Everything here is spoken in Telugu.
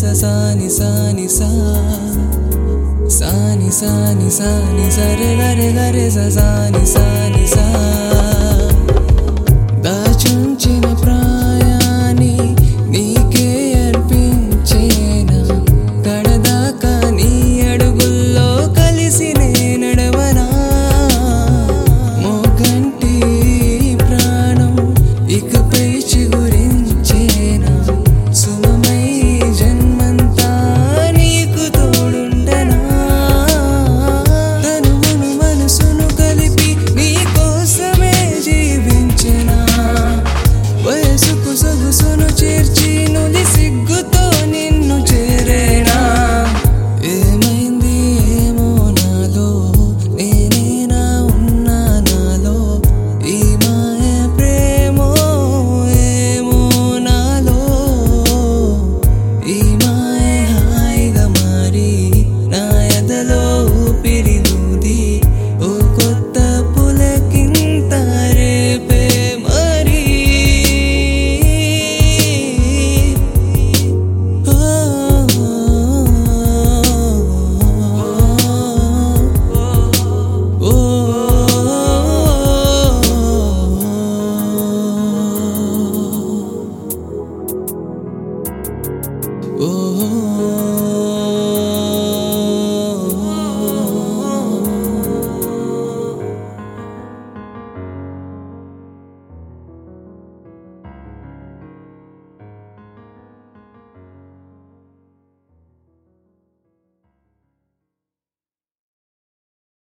సా ని సా ని సా సా ని సా ని సా ని సా రే గ రే సా ని సా ని సా దాచుంచిన ప్రాయాన్ని నీకే అర్పించేనా కడదాకా నీ అడుగుల్లో కలిసి నే నడవనా మోగంటి ప్రాణం ఇకపై చిగురించేనా సుమమై జన్మంతా నీకు తోడుండనా తనువును మనసును కలిపి నీ కోసమే జీవించెనా వయసుకు సొగసును చేర్చి నులి సిగ్గుతో నిన్ను చేరేనా ఏమైంది ఏమో నాలో నేనేనా ఉన్నా నాలో ఈ మాయ ప్రేమో ఏమో నాలో ఈ మాయ హాయిగా మారి నా ఎదలో ఊపిరిలూది ఓ కొత్త పులకింత రేపే మరి ఓ